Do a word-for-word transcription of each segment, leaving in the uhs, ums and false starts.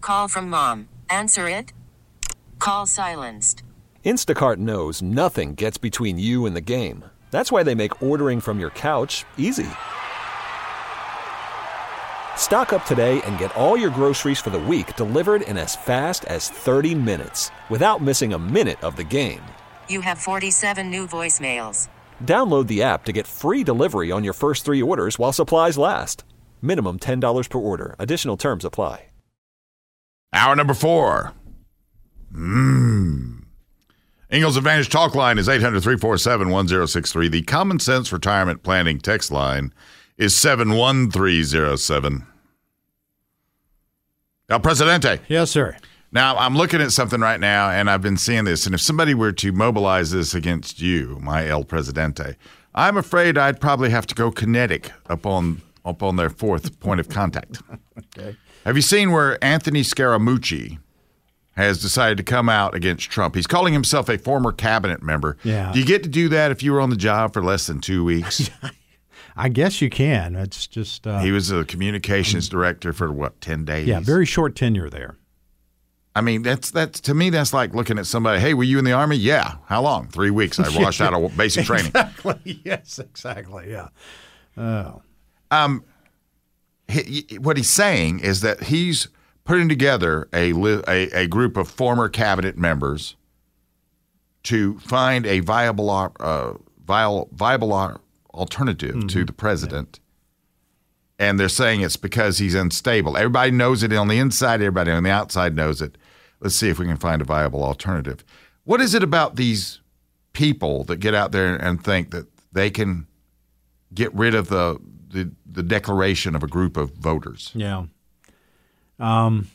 Call from mom. Answer it. Call silenced. Instacart knows nothing gets between you and the game. That's why they make ordering from your couch easy. Stock up today and get all your groceries for the week delivered in as fast as thirty minutes without missing a minute of the game. You have forty-seven new voicemails. Download the app to get free delivery on your first three orders while supplies last. Minimum ten dollars per order. Additional terms apply. Hour number four. Mmm. Ingalls Advantage Talk Line is eight hundred, three four seven, one zero six three. The Common Sense Retirement Planning text line is seven one three zero seven. El Presidente. Yes, sir. Now, I'm looking at something right now, and I've been seeing this, and if somebody were to mobilize this against you, my El Presidente, I'm afraid I'd probably have to go kinetic upon, upon their fourth point of contact. Okay. Have you seen where Anthony Scaramucci has decided to come out against Trump? He's calling himself a former cabinet member. Yeah. Do you get to do that if you were on the job for less than two weeks? I guess you can. It's just uh, he was a communications director for, what, ten days? Yeah, very short tenure there. I mean, that's that's to me, that's like looking at somebody, hey, were you in the Army? Yeah. How long? Three weeks. I washed out of basic training. Exactly. Yes, exactly. Yeah. Oh. Um, he, what he's saying is that he's putting together a, a, a group of former cabinet members to find a viable uh, viable, viable alternative mm-hmm. to the president. Yeah. And they're saying it's because he's unstable. Everybody knows it on the inside. Everybody on the outside knows it. Let's see if we can find a viable alternative. What is it about these people that get out there and think that they can get rid of the the, the declaration of a group of voters? Yeah. Um.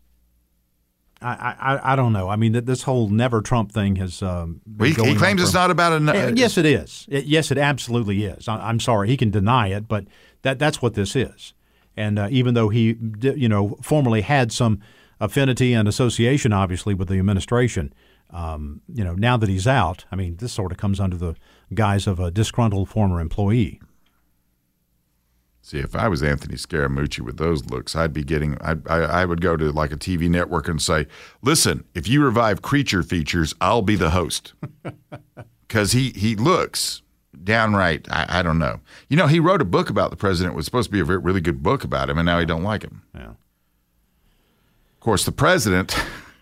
I, I, I don't know. I mean, this whole Never Trump thing has um, been he, going he claims on it's for, not about a. Uh, yes, it is. It, yes, it absolutely is. I, I'm sorry, he can deny it, but that that's what this is. And uh, even though he, you know, formerly had some affinity and association, obviously, with the administration, um, you know, now that he's out, I mean, this sort of comes under the guise of a disgruntled former employee. See, if I was Anthony Scaramucci with those looks, I'd be getting. I'd, I I would go to like a T V network and say, "Listen, if you revive Creature Features, I'll be the host," because he he looks downright. I, I don't know. You know, he wrote a book about the president. It was supposed to be a very, really good book about him, and now he don't like him. Yeah. Of course, the president,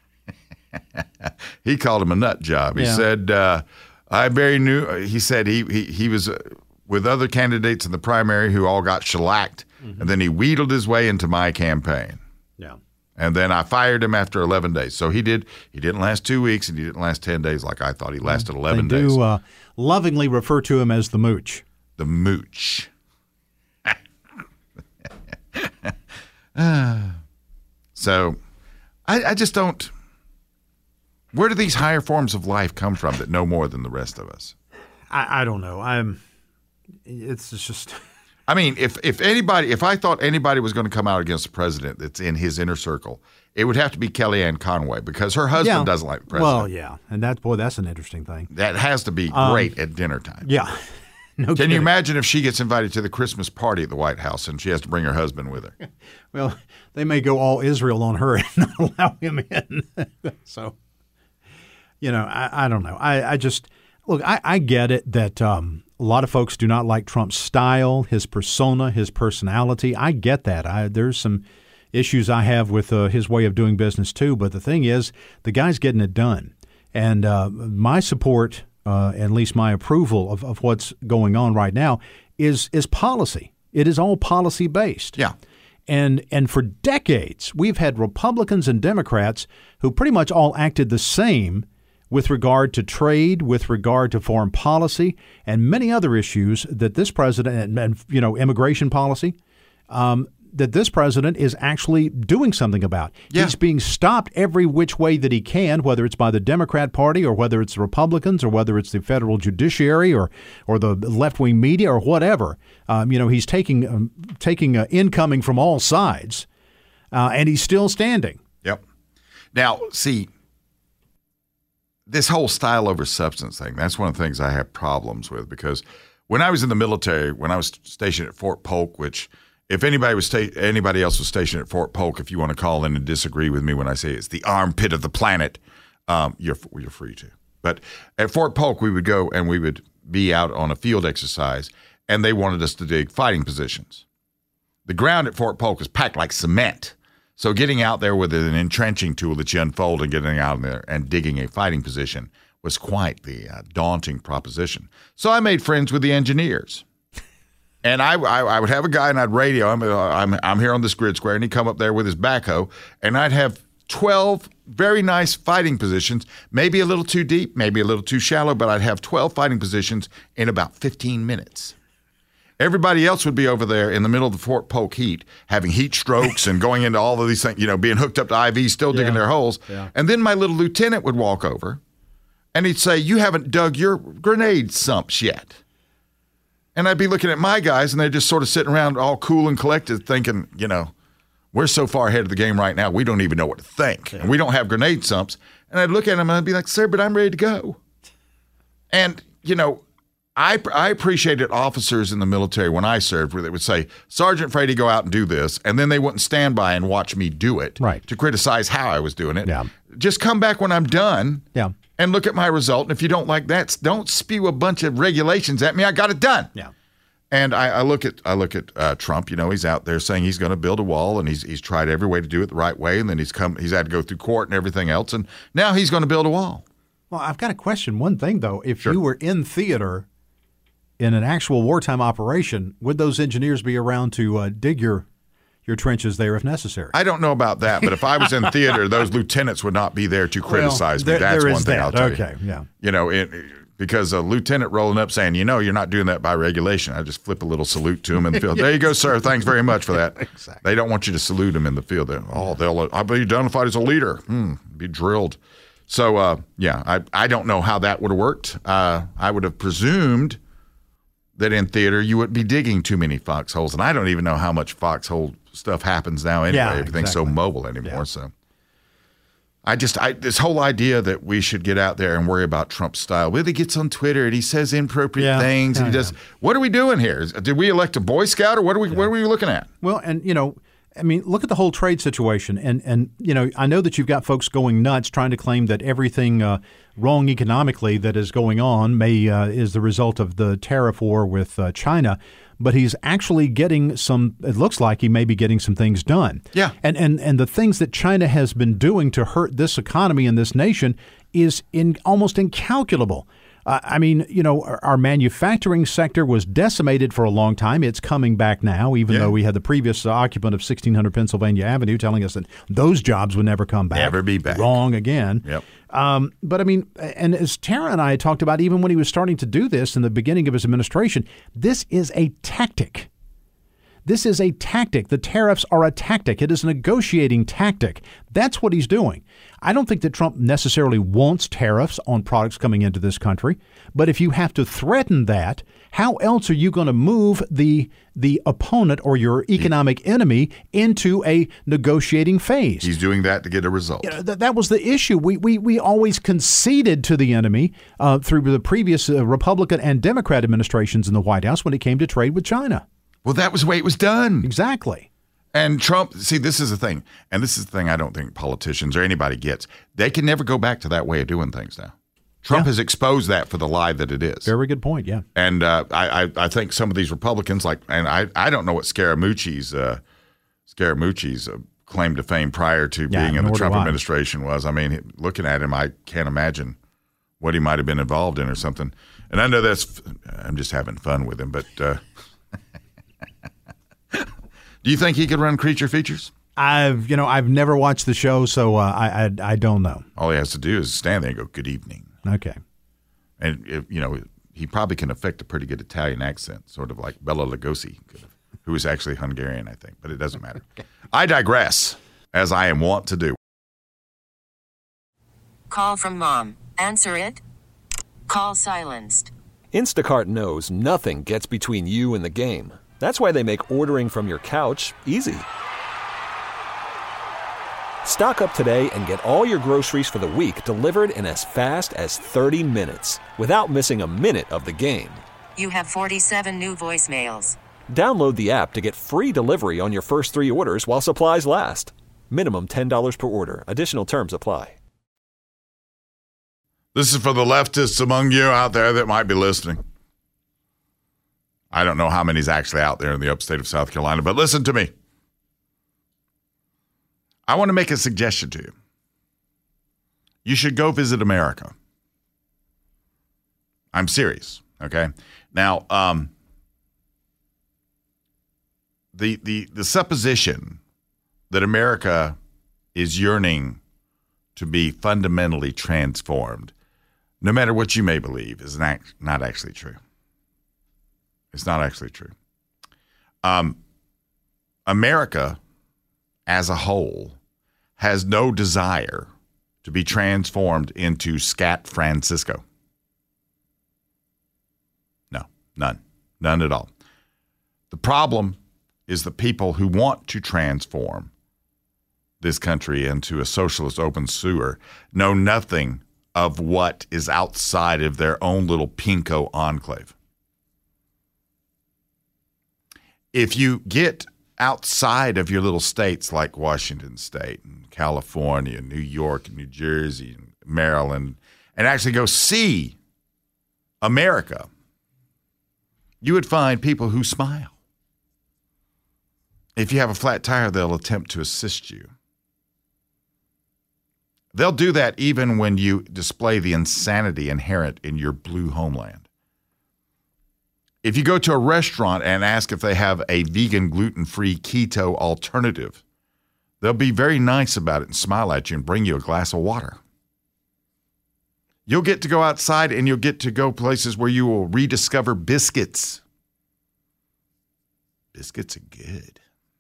he called him a nut job. He yeah. said, uh, "I very knew." He said he he he was. Uh, with other candidates in the primary who all got shellacked, mm-hmm. and then he wheedled his way into my campaign. Yeah. And then I fired him after eleven days. So he did. He didn't last two weeks, and he didn't last ten days like I thought. He lasted eleven they days. do uh, lovingly refer to him as the mooch. The mooch. So I, I just don't. Where do these higher forms of life come from that know more than the rest of us? I, I don't know. I'm. It's just. I mean, if if anybody, if I thought anybody was going to come out against the president that's in his inner circle, it would have to be Kellyanne Conway because her husband yeah. doesn't like the president. Well, yeah, and that boy, that's an interesting thing. That has to be um, great at dinner time. Yeah. No Can kidding. you imagine if she gets invited to the Christmas party at the White House and she has to bring her husband with her? Well, they may go all Israel on her and not allow him in. So, you know, I, I don't know. I, I just look. I, I get it that. Um, A lot of folks do not like Trump's style, his persona, his personality. I get that. I, there's some issues I have with uh, his way of doing business too. But the thing is, the guy's getting it done. And uh, my support, uh, at least my approval of, of what's going on right now, is is policy. It is all policy based. Yeah. And and for decades, we've had Republicans and Democrats who pretty much all acted the same with regard to trade, with regard to foreign policy, and many other issues that this president, and, and you know, immigration policy, um, that this president is actually doing something about. Yeah. He's being stopped every which way that he can, whether it's by the Democrat Party or whether it's the Republicans or whether it's the federal judiciary or or the left-wing media or whatever. Um, you know, he's taking um, taking uh, incoming from all sides, uh, and he's still standing. Yep. Now, see, this whole style over substance thing, that's one of the things I have problems with because when I was in the military, when I was stationed at Fort Polk, which if anybody was sta- anybody else was stationed at Fort Polk, if you want to call in and disagree with me when I say it's the armpit of the planet, um, you're you're free to. But at Fort Polk, we would go and we would be out on a field exercise, and they wanted us to dig fighting positions. The ground at Fort Polk is packed like cement. So getting out there with an entrenching tool that you unfold and getting out there and digging a fighting position was quite the uh, daunting proposition. So I made friends with the engineers. And I, I, I would have a guy and I'd radio, I'm, I'm, I'm here on this grid square, and he'd come up there with his backhoe, and I'd have twelve very nice fighting positions, maybe a little too deep, maybe a little too shallow, but I'd have twelve fighting positions in about fifteen minutes. Everybody else would be over there in the middle of the Fort Polk heat, having heat strokes and going into all of these things, you know, being hooked up to I Vs, still digging Yeah. their holes. Yeah. And then my little lieutenant would walk over, and he'd say, "You haven't dug your grenade sumps yet." And I'd be looking at my guys, and they're just sort of sitting around all cool and collected thinking, you know, we're so far ahead of the game right now, we don't even know what to think. And we don't have grenade sumps. And I'd look at them, and I'd be like, "Sir, but I'm ready to go." And, you know, I, I appreciated officers in the military when I served where they would say, "Sergeant Frady, go out and do this." And then they wouldn't stand by and watch me do it Right. to criticize how I was doing it. Yeah. Just come back when I'm done Yeah. and look at my result. And if you don't like that, don't spew a bunch of regulations at me. I got it done. Yeah. And I, I look at I look at uh, Trump. You know, he's out there saying he's going to build a wall, and he's he's tried every way to do it the right way, and then he's come he's had to go through court and everything else, and now he's going to build a wall. Well, I've got to question one thing, though. If Sure. you were in theater in an actual wartime operation, would those engineers be around to uh, dig your your trenches there if necessary? I don't know about that, but if I was in theater, those lieutenants would not be there to criticize Well, me. there- That's there one is thing that. I'll tell Okay, you. yeah. You know, it, because a lieutenant rolling up saying, "You know, you're not doing that by regulation," I just flip a little salute to him in the field. There you go, sir. Thanks very much for that. Exactly. They don't want you to salute him in the field. They're, oh, they'll I'll be identified as a leader. Hmm, be drilled. So, uh, yeah, I I don't know how that would have worked. Uh, I would have presumed that in theater you wouldn't be digging too many foxholes, and I don't even know how much foxhole stuff happens now anyway. Yeah, Everything's so exactly. mobile anymore. Yeah. So I just I this whole idea that we should get out there and worry about Trump's style. Well, he gets on Twitter and he says inappropriate Yeah, things, and he yeah, does. What are we doing here? Is- Did we elect a Boy Scout, or what are we? What are we looking at? Well, and you know, I mean, look at the whole trade situation, and and you know, I know that you've got folks going nuts trying to claim that everything uh, wrong economically that is going on may uh, is the result of the tariff war with uh, China, but he's actually getting some. It looks like he may be getting some things done. Yeah. and and and the things that China has been doing to hurt this economy and this nation is in almost incalculable. Uh, I mean, you know, our, our manufacturing sector was decimated for a long time. It's coming back now, even Yeah. though we had the previous occupant of sixteen hundred Pennsylvania Avenue telling us that those jobs would never come back. Never be back. Wrong again. Yep. Um, but I mean, and as Tara and I had talked about, even when he was starting to do this in the beginning of his administration, this is a tactic. This is a tactic. The tariffs are a tactic. It is a negotiating tactic. That's what he's doing. I don't think that Trump necessarily wants tariffs on products coming into this country, but if you have to threaten that, how else are you going to move the the opponent or your economic enemy into a negotiating phase? He's doing that to get a result. You know, th- that was the issue. We we we always conceded to the enemy uh, through the previous uh, Republican and Democrat administrations in the White House when it came to trade with China. Well, that was the way it was done. Exactly. And Trump, see, this is the thing, and this is the thing I don't think politicians or anybody gets. They can never go back to that way of doing things now. Trump Yeah. has exposed that for the lie that it is. Very good point. Yeah. And uh, I, I, I think some of these Republicans, like, and I, I don't know what Scaramucci's, uh, Scaramucci's uh, claim to fame prior to Yeah, being in the nor do Trump I. administration was. I mean, looking at him, I can't imagine what he might have been involved in or something. And I know that's, I'm just having fun with him, but uh, do you think he could run Creature Features? I've you know I've never watched the show, so uh, I, I I don't know. All he has to do is stand there and go, "Good evening." Okay. And, if, you know, he probably can affect a pretty good Italian accent, sort of like Bela Lugosi, could have, who is actually Hungarian, I think, but it doesn't matter. I digress, as I am wont to do. Call from mom. Answer it. Call silenced. Instacart knows nothing gets between you and the game. That's why they make ordering from your couch easy. Stock up today and get all your groceries for the week delivered in as fast as thirty minutes without missing a minute of the game. You have forty-seven new voicemails. Download the app to get free delivery on your first three orders while supplies last. Minimum ten dollars per order. Additional terms apply. This is for the leftists among you out there that might be listening. I don't know how many's actually out there in the upstate of South Carolina, but listen to me. I want to make a suggestion to you. You should go visit America. I'm serious, okay? Now, um, the the the supposition that America is yearning to be fundamentally transformed, no matter what you may believe, is not, not actually true. It's not actually true. Um, America, as a whole, has no desire to be transformed into Scat Francisco. No, none. None at all. The problem is the people who want to transform this country into a socialist open sewer know nothing of what is outside of their own little pinko enclave. If you get outside of your little states like Washington State and California, New York, and New Jersey, and Maryland, and actually go see America, you would find people who smile. If you have a flat tire, they'll attempt to assist you. They'll do that even when you display the insanity inherent in your blue homeland. If you go to a restaurant and ask if they have a vegan, gluten-free, keto alternative, they'll be very nice about it and smile at you and bring you a glass of water. You'll get to go outside and you'll get to go places where you will rediscover biscuits. Biscuits are good.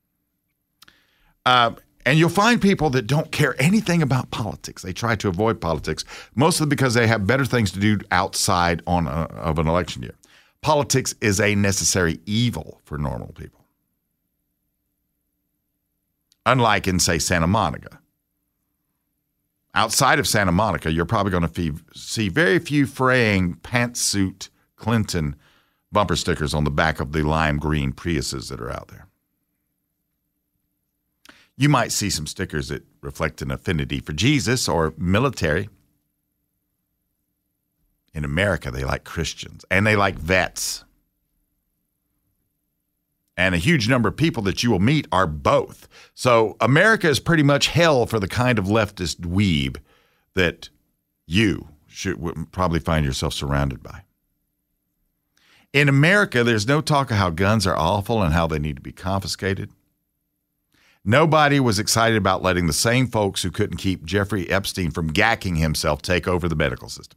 Uh, and you'll find people that don't care anything about politics. They try to avoid politics, mostly because they have better things to do outside on a, of an election year. Politics is a necessary evil for normal people. Unlike in, say, Santa Monica. Outside of Santa Monica, you're probably going to see very few fraying pantsuit Clinton bumper stickers on the back of the lime green Priuses that are out there. You might see some stickers that reflect an affinity for Jesus or military. In America, they like Christians, and they like vets. And a huge number of people that you will meet are both. So America is pretty much hell for the kind of leftist dweeb that you should would probably find yourself surrounded by. In America, there's no talk of how guns are awful and how they need to be confiscated. Nobody was excited about letting the same folks who couldn't keep Jeffrey Epstein from gacking himself take over the medical system.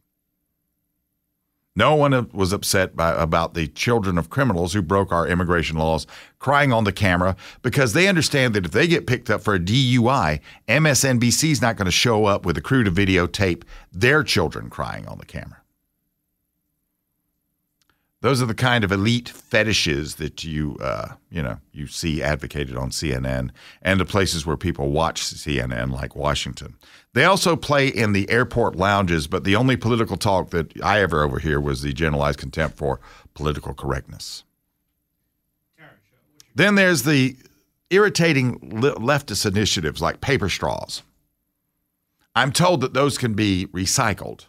No one was upset by, about the children of criminals who broke our immigration laws crying on the camera because they understand that if they get picked up for a D U I, M S N B C is not going to show up with a crew to videotape their children crying on the camera. Those are the kind of elite fetishes that you, uh, you know, you see advocated on C N N and the places where people watch C N N, like Washington. They also play in the airport lounges, but the only political talk that I ever overhear was the generalized contempt for political correctness. Then there's the irritating leftist initiatives like paper straws. I'm told that those can be recycled.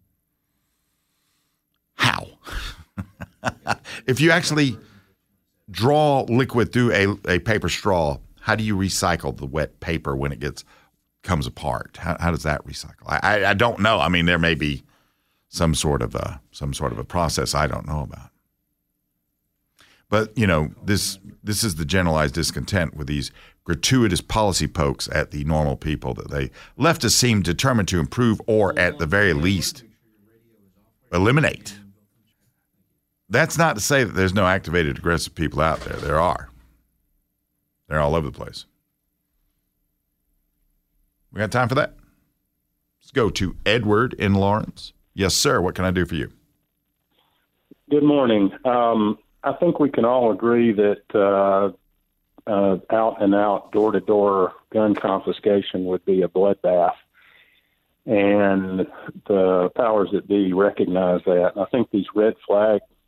How? If you actually draw liquid through a, a paper straw, how do you recycle the wet paper when it gets comes apart? How, how does that recycle? I, I, I don't know. I mean, there may be some sort of a some sort of a process I don't know about. But you know, this this is the generalized discontent with these gratuitous policy pokes at the normal people that they leftists seem determined to improve or at the very least eliminate. That's not to say that there's no activated, aggressive people out there. There are. They're all over the place. We got time for that? Let's go to Edward in Lawrence. Yes, sir. What can I do for you? Good morning. Um, I think we can all agree that uh, uh, out-and-out, door-to-door gun confiscation would be a bloodbath. And the powers that be recognize that. I think these red flag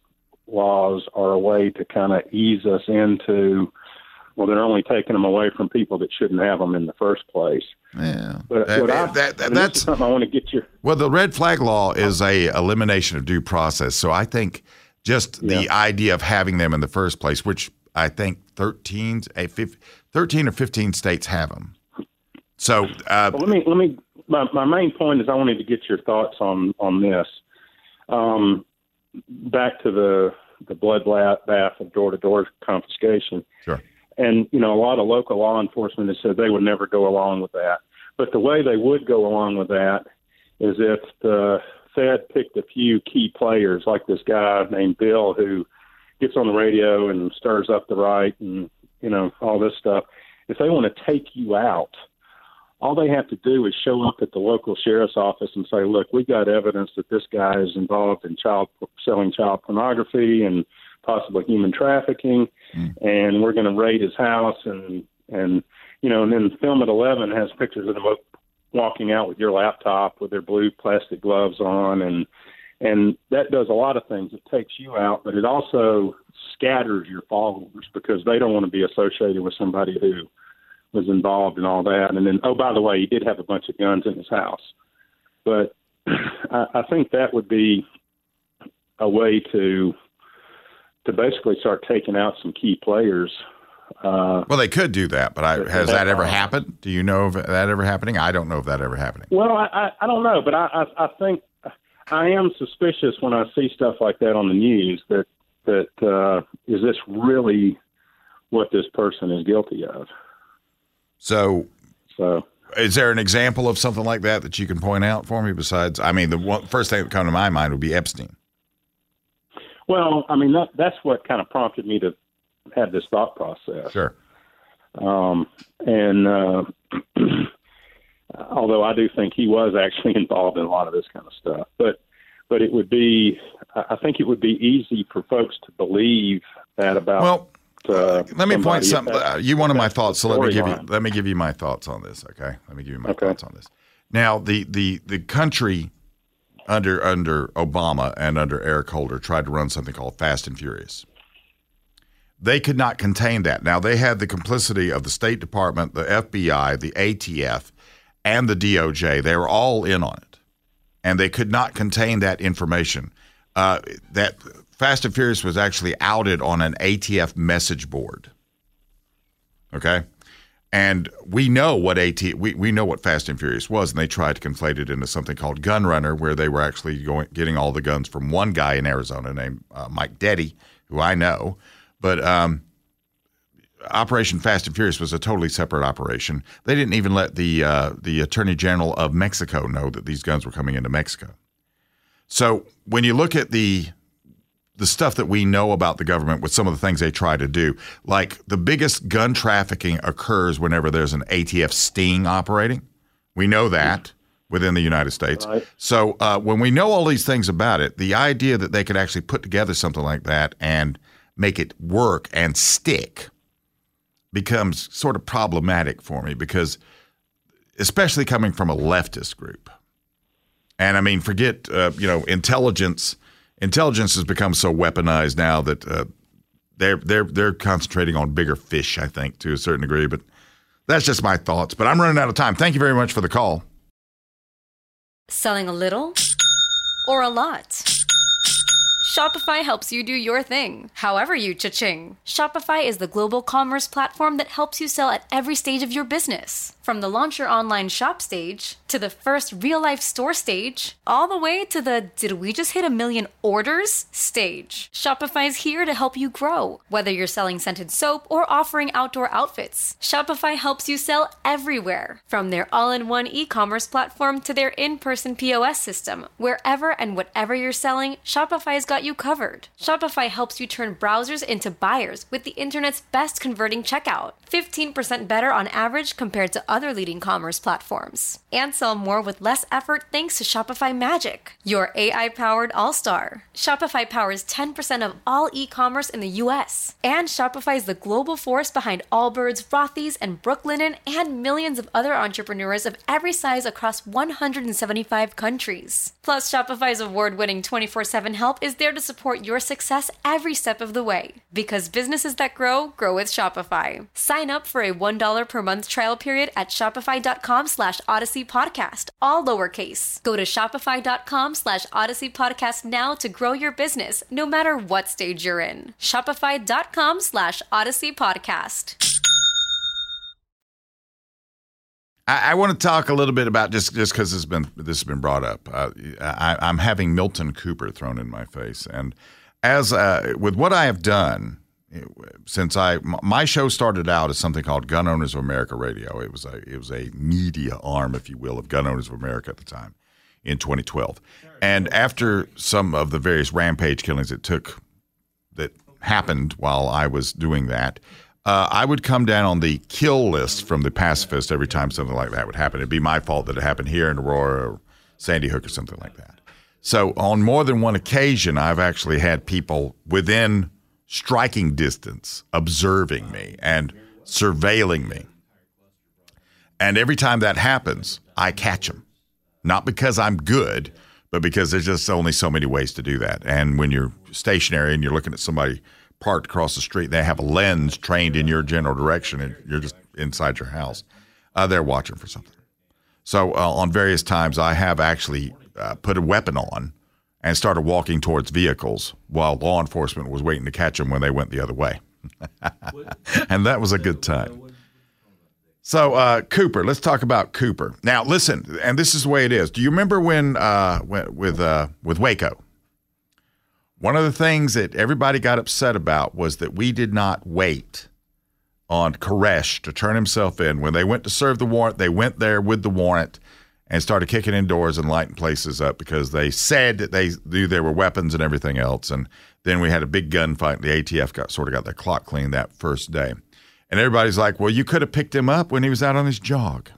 laws are a way to kind of ease us into, well, they're only taking them away from people that shouldn't have them in the first place. Yeah, But that, what I, that, that, I mean, that's this is something I want to get your. well. The red flag law is a elimination of due process. So I think just the Yeah. idea of having them in the first place, which I think thirteen, a thirteen or fifteen states have them. So uh, Well, let me let me. My, my main point is I wanted to get your thoughts on on this. Um, back to the the bloodbath of door to door confiscation. Sure. And, you know, a lot of local law enforcement has said they would never go along with that. But the way they would go along with that is if the Fed picked a few key players, like this guy named Bill, who gets on the radio and stirs up the right and, you know, all this stuff. If they want to take you out, all they have to do is show up at the local sheriff's office and say, look, we got evidence that this guy is involved in child selling child pornography and possibly human trafficking, mm. and we're going to raid his house. And, and, you know, and then Film at eleven has pictures of them walking out with your laptop with their blue plastic gloves on. And, and that does a lot of things. It takes you out, but it also scatters your followers because they don't want to be associated with somebody who was involved in all that. And then, oh, by the way, he did have a bunch of guns in his house. But I, I think that would be a way to to basically start taking out some key players. Uh, well, they could do that, but I, has that ever happened? Do you know of that ever happening? I don't know if that ever happening. Well, I, I, I don't know, but I, I, I think I am suspicious when I see stuff like that on the news that, that uh, is this really what this person is guilty of? So, so is there an example of something like that that you can point out for me besides, I mean, the one, first thing that comes to my mind would be Epstein. Well, I mean, that, that's what kind of prompted me to have this thought process. Sure. Um, and uh, although I do think he was actually involved in a lot of this kind of stuff, but but it would be, I think it would be easy for folks to believe that about. Well, uh, let me point some. something. Uh, you wanted my thoughts, so let me give you let me give you my thoughts on this. Okay, let me give you my okay. thoughts on this. Now, the the the country. Under under Obama and under Eric Holder tried to run something called Fast and Furious. They could not contain that. Now, they had the complicity of the State Department, the F B I, the A T F, and the D O J. They were all in on it, and they could not contain that information. Uh, that Fast and Furious was actually outed on an A T F message board. Okay? And we know what AT we, we know what Fast and Furious was, and they tried to conflate it into something called Gun Runner, where they were actually going getting all the guns from one guy in Arizona named uh, Mike Deddy, who I know. But um, Operation Fast and Furious was a totally separate operation. They didn't even let the uh, the Attorney General of Mexico know that these guns were coming into Mexico. So when you look at the the stuff that we know about the government with some of the things they try to do, like the biggest gun trafficking occurs whenever there's an A T F sting operating. We know that within the United States. Right. So uh, when we know all these things about it, the idea that they could actually put together something like that and make it work and stick becomes sort of problematic for me because especially coming from a leftist group. And I mean, forget, uh, you know, intelligence – Intelligence has become so weaponized now that uh, they're they're they're concentrating on bigger fish, I think, to a certain degree. But that's just my thoughts. But I'm running out of time. Thank you very much for the call. Selling a little or a lot? Shopify helps you do your thing, however you cha-ching. Shopify is the global commerce platform that helps you sell at every stage of your business. From the launch your online shop stage, to the first real-life store stage, all the way to the did we just hit a million orders stage. Shopify's here to help you grow. Whether you're selling scented soap or offering outdoor outfits, Shopify helps you sell everywhere. From their all-in-one e-commerce platform to their in-person P O S system, wherever and whatever you're selling, Shopify's got you covered. Shopify helps you turn browsers into buyers with the internet's best converting checkout. fifteen percent better on average compared to other leading commerce platforms. And sell more with less effort thanks to Shopify Magic, your A I-powered all-star. Shopify powers ten percent of all e-commerce in the U S. And Shopify is the global force behind Allbirds, Rothy's, and Brooklinen, and millions of other entrepreneurs of every size across one hundred seventy-five countries. Plus, Shopify's award-winning twenty-four seven help is there to support your success every step of the way. Because businesses that grow, grow with Shopify. Sign up for a one dollar per month trial period at shopify.com slash Odyssey Podcast, all lowercase. Go to shopify.com slash Odyssey Podcast now to grow your business, no matter what stage you're in. Shopify.com slash Odyssey Podcast. I, I want to talk a little bit about just just because this has been this has been brought up. Uh, I, I'm having Milton Cooper thrown in my face, and as uh, with what I have done since I my show started out as something called Gun Owners of America Radio. It was a it was a media arm, if you will, of Gun Owners of America at the time in twenty twelve. And after some of the various rampage killings that took that happened while I was doing that, uh, I would come down on the kill list from the pacifist every time something like that would happen. It'd be my fault that it happened here in Aurora or Sandy Hook or something like that. So on more than one occasion, I've actually had people within striking distance observing me and surveilling me. And every time that happens, I catch them. Not because I'm good, but because there's just only so many ways to do that. And when you're stationary and you're looking at somebody parked across the street, they have a lens trained in your general direction and you're just inside your house, uh, they're watching for something. So uh, on various times, I have actually uh, put a weapon on and started walking towards vehicles while law enforcement was waiting to catch them when they went the other way. And that was a good time. So, uh, Cooper, let's talk about Cooper. Now, listen, and this is the way it is. Do you remember when, uh, when with uh, with Waco? One of the things that everybody got upset about was that we did not wait on Koresh to turn himself in. When they went to serve the warrant, they went there with the warrant and started kicking in doors and lighting places up because they said that they knew there were weapons and everything else. And then we had a big gunfight, and the A T F got sort of got their clock cleaned that first day. And everybody's like, well, you could have picked him up when he was out on his jog.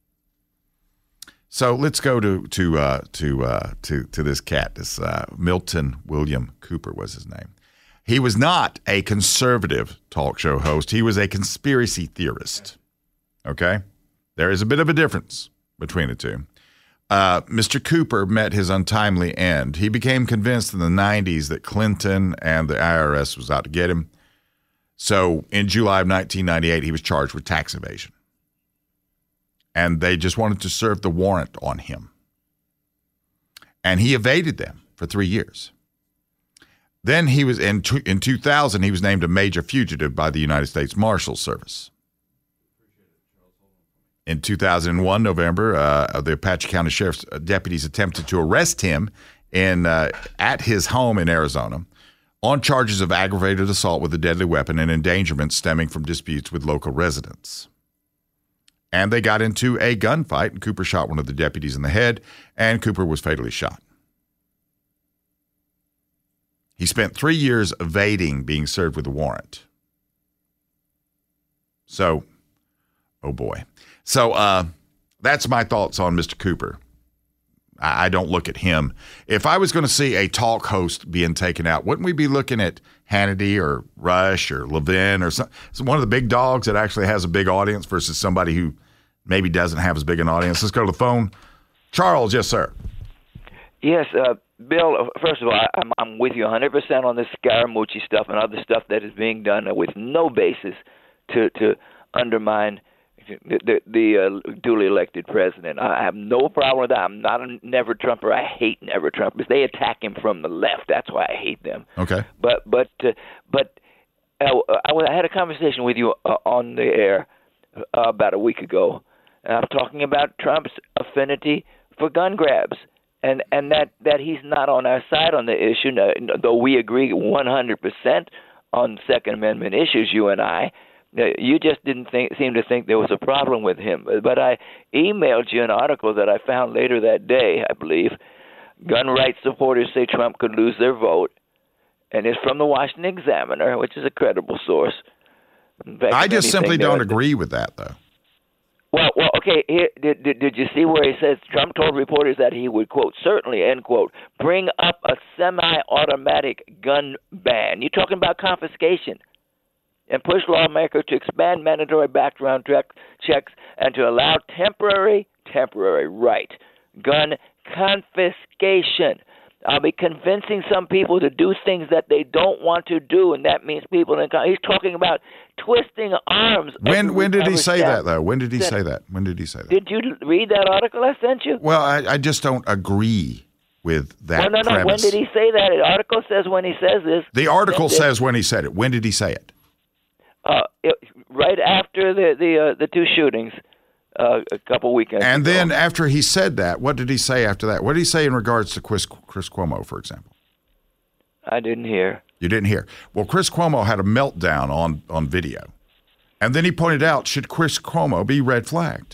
So let's go to to uh, to uh, to to this cat. This uh, Milton William Cooper was his name. He was not a conservative talk show host. He was a conspiracy theorist. Okay, there is a bit of a difference between the two. Uh, Mister Cooper met his untimely end. He became convinced in the nineties that Clinton and the I R S was out to get him. So in July of nineteen ninety-eight, he was charged with tax evasion. And they just wanted to serve the warrant on him. And he evaded them for three years. Then he was in in two thousand, he was named a major fugitive by the United States Marshal Service. In two thousand one, November, uh, the Apache County Sheriff's deputies attempted to arrest him in uh, at his home in Arizona on charges of aggravated assault with a deadly weapon and endangerment stemming from disputes with local residents. And they got into a gunfight, and Cooper shot one of the deputies in the head, and Cooper was fatally shot. He spent three years evading being served with a warrant. So, oh boy. So uh, that's my thoughts on Mister Cooper. I, I don't look at him. If I was going to see a talk host being taken out, wouldn't we be looking at Hannity or Rush or Levin or some, one of the big dogs that actually has a big audience versus somebody who maybe doesn't have as big an audience? Let's go to the phone. Charles, yes, sir. Yes, uh, Bill, first of all, I'm, I'm with you one hundred percent on this Scaramucci stuff and other stuff that is being done with no basis to, to undermine the, the, the uh, duly elected president. I have no problem with that. I'm not a never Trumper. I hate never Trumpers. They attack him from the left. That's why I hate them. Okay. But but uh, but uh, I, I had a conversation with you uh, on the air uh, about a week ago, and I'm talking about Trump's affinity for gun grabs, and and that, that he's not on our side on the issue, though we agree one hundred percent on Second Amendment issues, you and I. You just didn't think, seem to think there was a problem with him. But I emailed you an article that I found later that day, I believe. Gun rights supporters say Trump could lose their vote. And it's from the Washington Examiner, which is a credible source. In fact, I just simply don't there, agree with that, though. Well, well, okay. Here, did, did did you see where he says Trump told reporters that he would, quote, certainly, end quote, bring up a semi-automatic gun ban? You're talking about confiscation, and push lawmakers to expand mandatory background check, checks and to allow temporary, temporary, right, gun confiscation. I'll be convincing some people to do things that they don't want to do, and that means people in Congress. He's talking about twisting arms. When when did he say that, though? When did he say that? When did he say that? Did you read that article I sent you? Well, I, I just don't agree with that well, no, no. premise. When did he say that? The article says when he says this. The article says when he said it. When did he say it? Uh, it, right after the the uh, the two shootings. Uh, a couple weekends And ago. then after he said that, what did he say after that? What did he say in regards to Chris, Chris Cuomo, for example? I didn't hear. You didn't hear. Well, Chris Cuomo had a meltdown on, on video. And then he pointed out, should Chris Cuomo be red flagged?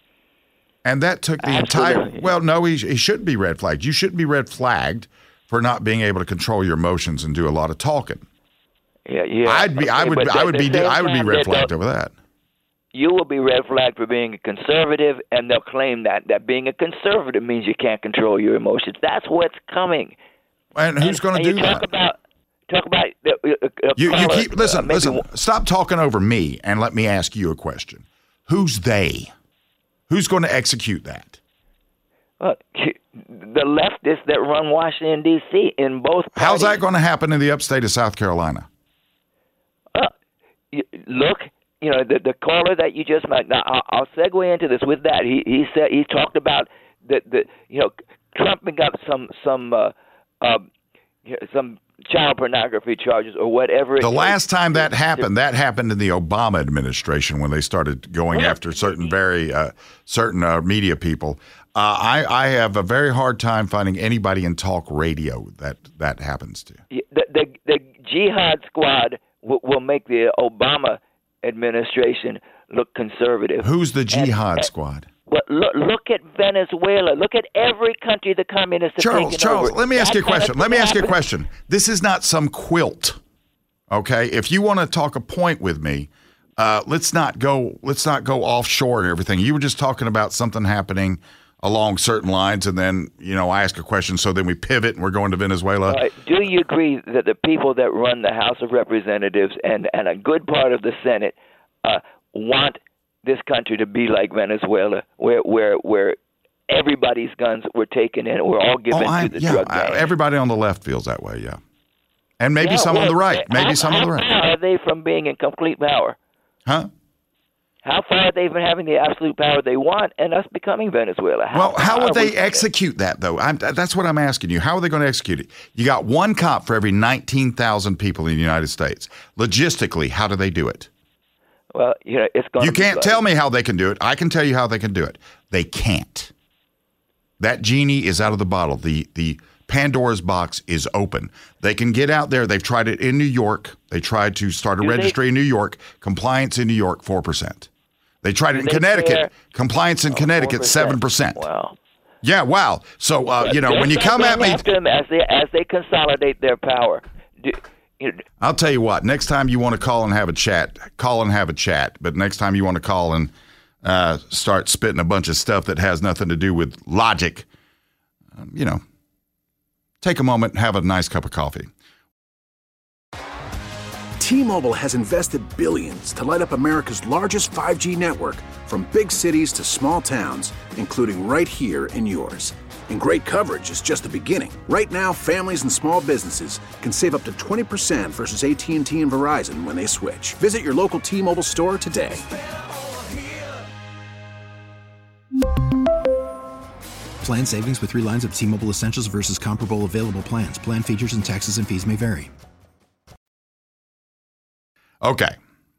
And that took the Absolutely. entire – well, no, he, he shouldn't be red flagged. You shouldn't be red flagged for not being able to control your emotions and do a lot of talking. Yeah, yeah. I'd be, okay, I would, but I at would the be, same I would be time, red they'll- flagged over that. You will be red flagged for being a conservative, and they'll claim that that being a conservative means you can't control your emotions. That's what's coming. And who's going to do you talk that? About, talk about the, uh, uh, You, you color, keep listen, uh, maybe listen. one- Stop talking over me and let me ask you a question. Who's they? Who's going to execute that? uh, the leftists that run Washington D C in both parties. How's that going to happen in the upstate of South Carolina? Uh, you- look. You know, the the caller that you just met. Now, I'll, I'll segue into this with that. He he said he talked about the the you know trumping up some some uh, uh, some child pornography charges or whatever. The it last is. time that happened, that happened in the Obama administration when they started going after certain very uh, certain uh, media people. Uh, I I have a very hard time finding anybody in talk radio that that happens to. The the, the Jihad Squad will, will make the Obama administration look conservative. Who's the Jihad and, Squad? Well, look, look at Venezuela. Look at every country the communists have Charles, taken Charles, over. let me ask That you a kind of question. thing Let me ask you a happens. question. This is not some quilt, okay? If you want to talk a point with me, uh, let's not go. Let's not go offshore and everything. You were just talking about something happening along certain lines, and then you know I ask a question, so then we pivot and we're going to Venezuela. Uh, do you agree that the people that run the House of Representatives and, and a good part of the Senate uh, want this country to be like Venezuela, where where where everybody's guns were taken and were all given oh, I, to the yeah, drug I- gangs? everybody on the left feels that way, yeah, and maybe Yeah, some on well, the right, maybe how, some on the how right, far are they from being in complete power? huh? How far are they from having the absolute power they want and us becoming Venezuela? How Well, how far would are they we- execute that, though? I'm, that's what I'm asking you. How are they going to execute it? You got one cop for every nineteen thousand people in the United States. Logistically, how do they do it? Well, you know, it's going. You can't tell me how they can do it. I can tell you how they can do it. They can't. That genie is out of the bottle. The the Pandora's box is open. They can get out there. They've tried it in New York. They tried to start a Do they- registry in New York. Compliance in New York, four percent. They tried it in they Connecticut. care? Compliance in Oh, Connecticut, four percent. seven percent. Wow. Yeah, wow. So, uh, you know, when you They're come at going me, after them as they as they consolidate their power. Do, you know, I'll tell you what, next time you want to call and have a chat, call and have a chat. But next time you want to call and uh, start spitting a bunch of stuff that has nothing to do with logic, um, you know, take a moment and have a nice cup of coffee. T-Mobile has invested billions to light up America's largest five G network, from big cities to small towns, including right here in yours. And great coverage is just the beginning. Right now, families and small businesses can save up to twenty percent versus A T and T and Verizon when they switch. Visit your local T-Mobile store today. Plan savings with three lines of T-Mobile Essentials versus comparable available plans. Plan features and taxes and fees may vary. Okay.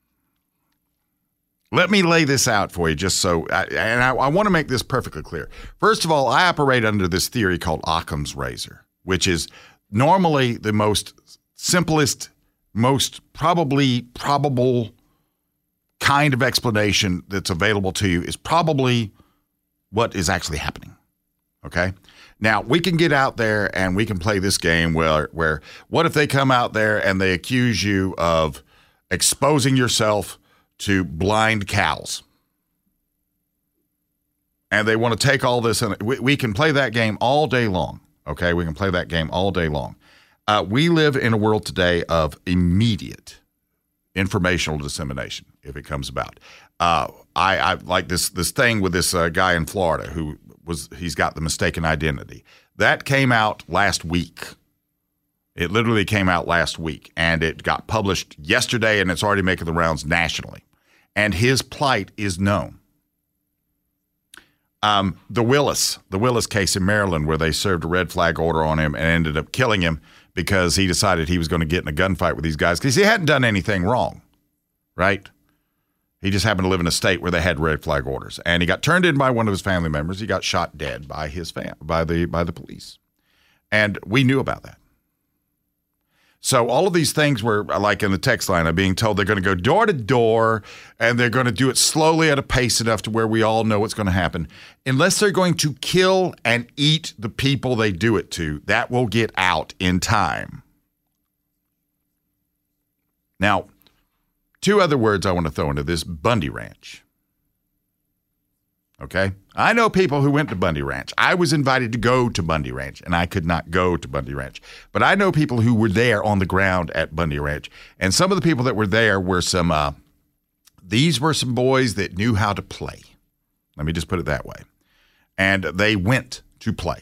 Let me lay this out for you just so, and I, I want to make this perfectly clear. First of all, I operate under this theory called Occam's razor, which is normally the most simplest, most probably probable kind of explanation that's available to you is probably what is actually happening. Okay? Now, we can get out there and we can play this game where, where what if they come out there and they accuse you of exposing yourself to blind cows? And they want to take all this, and we, we can play that game all day long, okay? We can play that game all day long. Uh, we live in a world today of immediate informational dissemination, if it comes about. Uh, I, I like this this thing with this uh, guy in Florida who was, he's got the mistaken identity. That came out last week. It literally came out last week, and it got published yesterday, and it's already making the rounds nationally. And his plight is known. Um, the Willis, the Willis case in Maryland, where they served a red flag order on him and ended up killing him because he decided he was going to get in a gunfight with these guys because he hadn't done anything wrong, right? He just happened to live in a state where they had red flag orders, and he got turned in by one of his family members. He got shot dead by his fam- by the by the police, and we knew about that. So all of these things were, like in the text line, I'm being told they're going to go door to door and they're going to do it slowly at a pace enough to where we all know what's going to happen. Unless they're going to kill and eat the people they do it to, that will get out in time. Now, two other words I want to throw into this: Bundy Ranch. Okay? I know people who went to Bundy Ranch. I was invited to go to Bundy Ranch, and I could not go to Bundy Ranch. But I know people who were there on the ground at Bundy Ranch. And some of the people that were there were some, uh, these were some boys that knew how to play. Let me just put it that way. And they went to play.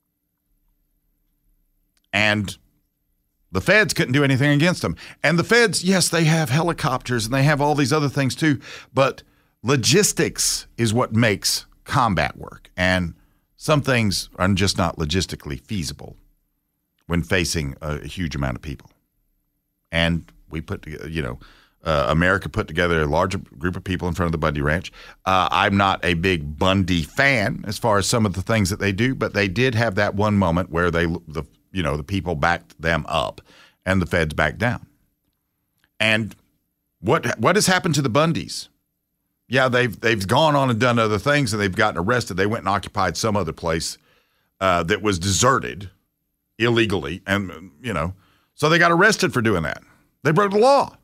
And the feds couldn't do anything against them. And the feds, yes, they have helicopters and they have all these other things too, but logistics is what makes combat work, and some things are just not logistically feasible when facing a huge amount of people. And we put together, you know, uh, America put together a larger group of people in front of the Bundy Ranch. Uh, I'm not a big Bundy fan as far as some of the things that they do, but they did have that one moment where they, the you know, the people backed them up and the feds backed down. And what what has happened to the Bundys? Yeah, they've they've gone on and done other things, and they've gotten arrested. They went and occupied some other place uh, that was deserted illegally, and you know, so they got arrested for doing that. They broke the law.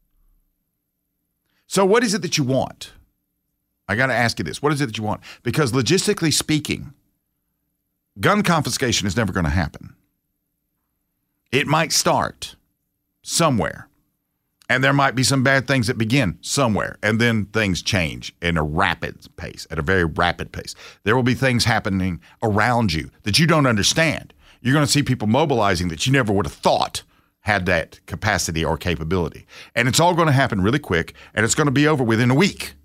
So what is it that you want? I got to ask you this: what is it that you want? Because logistically speaking, gun confiscation is never going to happen. It might start somewhere. And there might be some bad things that begin somewhere, and then things change in a rapid pace, at a very rapid pace. There will be things happening around you that you don't understand. You're going to see people mobilizing that you never would have thought had that capacity or capability. And it's all going to happen really quick, and it's going to be over within a week.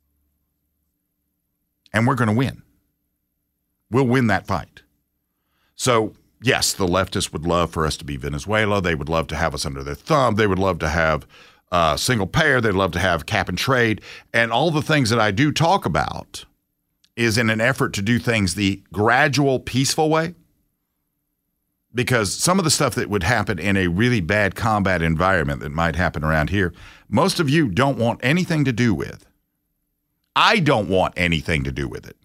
And we're going to win. We'll win that fight. So, yes, the leftists would love for us to be Venezuela. They would love to have us under their thumb. They would love to have uh, single payer. They'd love to have cap and trade. And all the things that I do talk about is in an effort to do things the gradual, peaceful way. Because some of the stuff that would happen in a really bad combat environment that might happen around here, most of you don't want anything to do with. I don't want anything to do with it.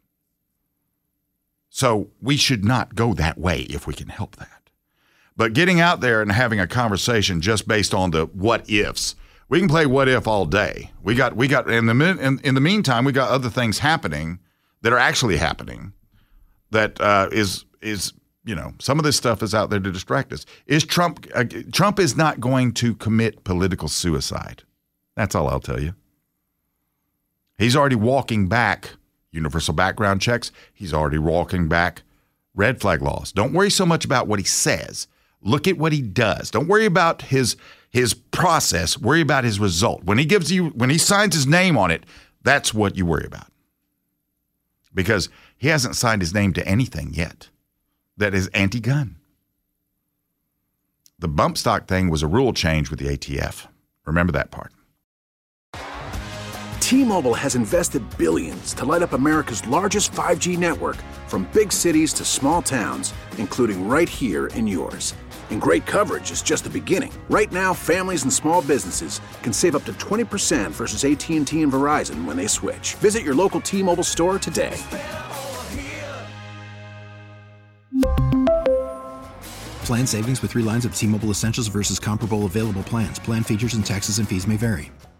So we should not go that way if we can help that. But getting out there and having a conversation just based on the what ifs, we can play what if all day. We got we got in the in, in the meantime we got other things happening that are actually happening. That uh, is is you know some of this stuff is out there to distract us. Is Trump uh, Trump is not going to commit political suicide. That's all I'll tell you. He's already walking back universal background checks. He's already walking back red flag laws. Don't worry so much about what he says. Look at what he does. Don't worry about his his process. Worry about his result. When he gives you, when he signs his name on it, that's what you worry about. Because he hasn't signed his name to anything yet that is anti-gun. The bump stock thing was a rule change with the A T F. Remember that part. T-Mobile has invested billions to light up America's largest five G network, from big cities to small towns, including right here in yours. And great coverage is just the beginning. Right now, families and small businesses can save up to twenty percent versus A T and T and Verizon when they switch. Visit your local T-Mobile store today. Plan savings with three lines of T-Mobile Essentials versus comparable available plans. Plan features and taxes and fees may vary.